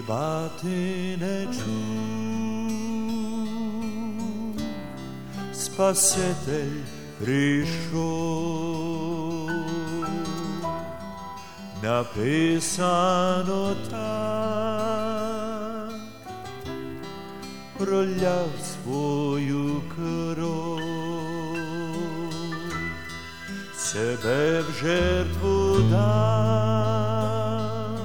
співати не чув, Спаситель прийшов. Написано так, проляв свою кров, себе в жертву дав,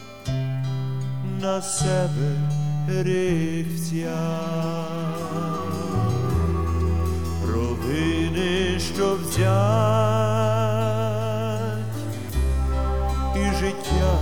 на себе гріх взяв, провини, що взять, і життя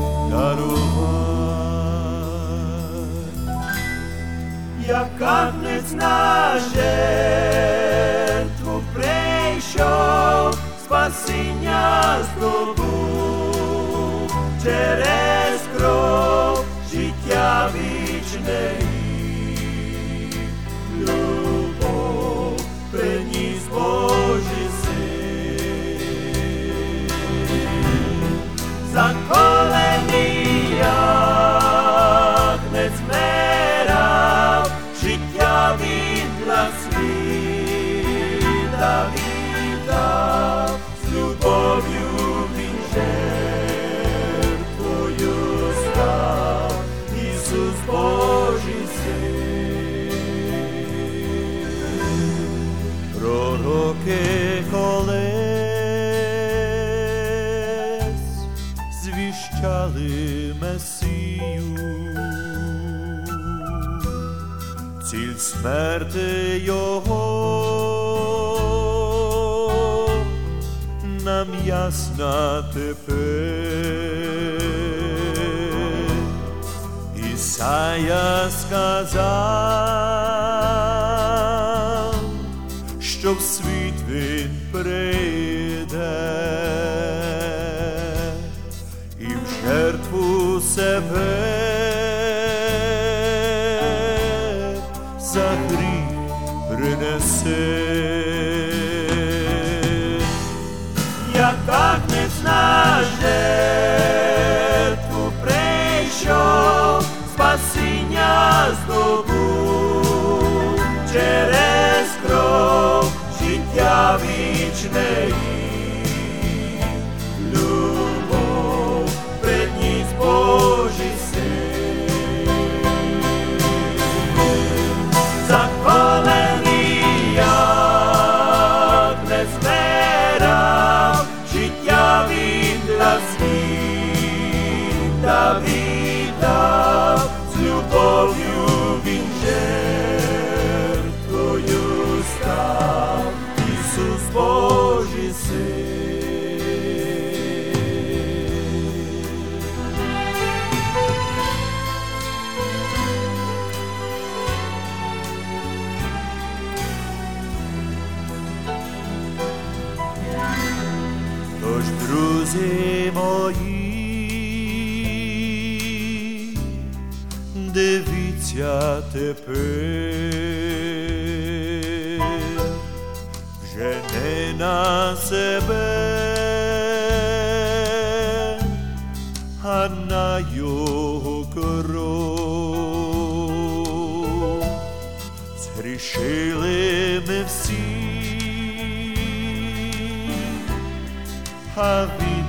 дарувать. Як агнець на жертву прийшов, спасіння здобув, через кров життя вічне і любов приніс Божий син. Заколений агнець вмирав, життя він для світа віддав, з любов'ю він жертвою став, Ісус Божий син. Пророки колись звіщали Месію, ціль смерти Його нам ясна тепер. Ісая сказав, що в світ він прийде, і в жертву себе за гріх принесе. Як агнець на жертву прийшов, спасіння здобув, через кров життя вічне і любов приніс Божий син. Заколений агнець вмирав, життя він для світа віддав, з любов'ю він жертвою став, Ісус Божий син. Тож, друзі мої, дивіться тепер, вже не на себе, а на Його кров. Згрішили ми всі, а він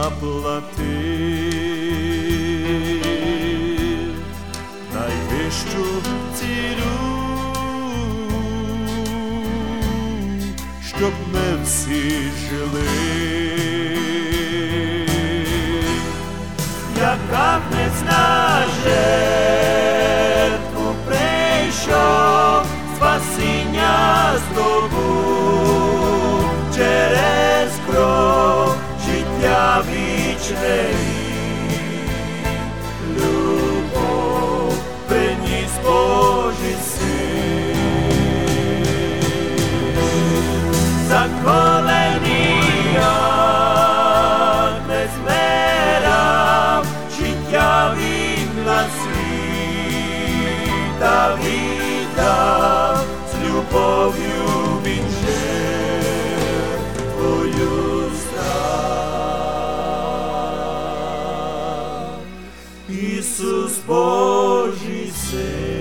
заплатив найвищу ціну, щоб ми всі жили. Як агнець на жертву прийшов, спасіння здобув, через кров життя вічне і любов приніс Божий син. Заколений агнець вмирав, життя він для світа віддав, з любов'ю він жертвою став. Ісус Божий Син.